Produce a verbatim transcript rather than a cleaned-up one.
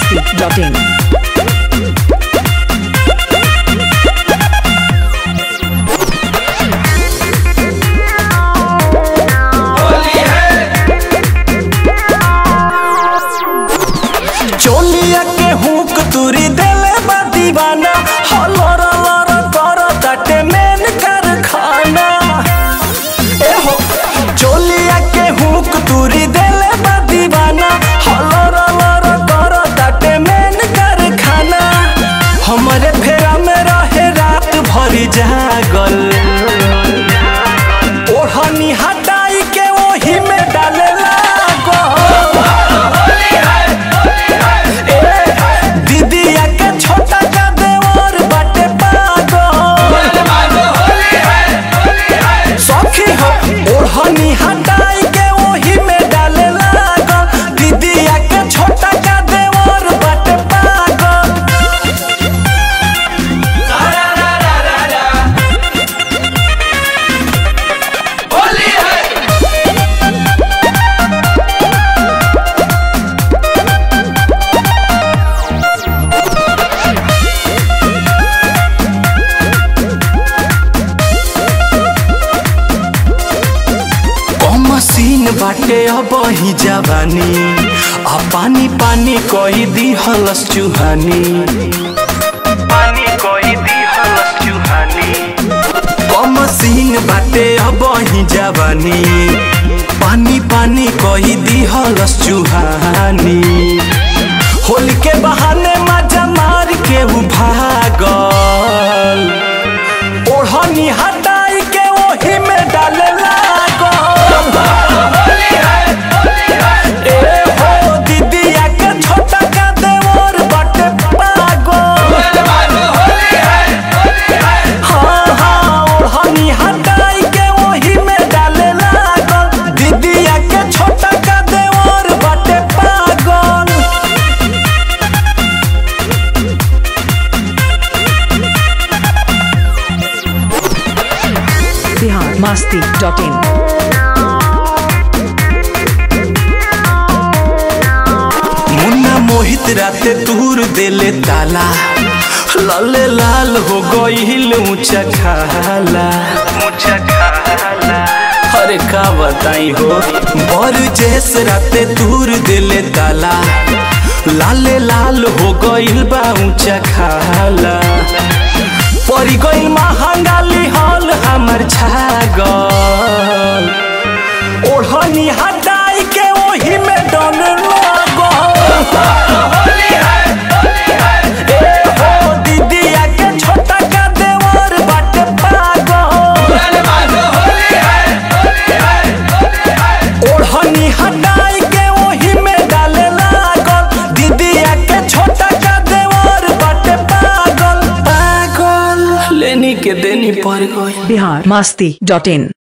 masti dot in. चोलिया के hook तुरी देले बा दीवाना हलर लर कर ताटे मेन कारखाना ए हो चोलिया के हुक तुरी देले बा दीवाना हलर लर कर ताटे मेन कारखाना हमरे फेरा में रहे रात भर जागल ओढ़नी हटाई के ओही में डाले ओढ़नी हटाई के ओही में डाले लागल दीदिया के छोटा का देवर बाटे पागल होली है मशीन बाटे अब ही जवानी आ पानी पानी कोई दी हलस चुहानी पानी कोई दी हलस चुहानी मशीन बाटे अब ही जवानी पानी पानी कोई दी हलस चुहानी होली के बहाने मजा मार के उ भागल ओढ़नी हटाई के ओही में डाले masti dot in. Munna Mohit राते तूर देले ताला लाले लाल हो गईल ऊंचा खाला ऊंचा खाला अरे का बताई हो बर जैस राते तूर देले ताला लाले लाल हो गईल बा ऊंचा खाला परी गईल महंगाली हॉल हमर छागल ओढ़नी हटाई के ओही में डन दीदिया के छोटा का देवर बाटे पागल ओढ़नी हटाई के ओही में डाले लागल दीदिया के छोटा का देवर बाटे पागल पागल लेनी के देनी पर गई Bihar masti dot in.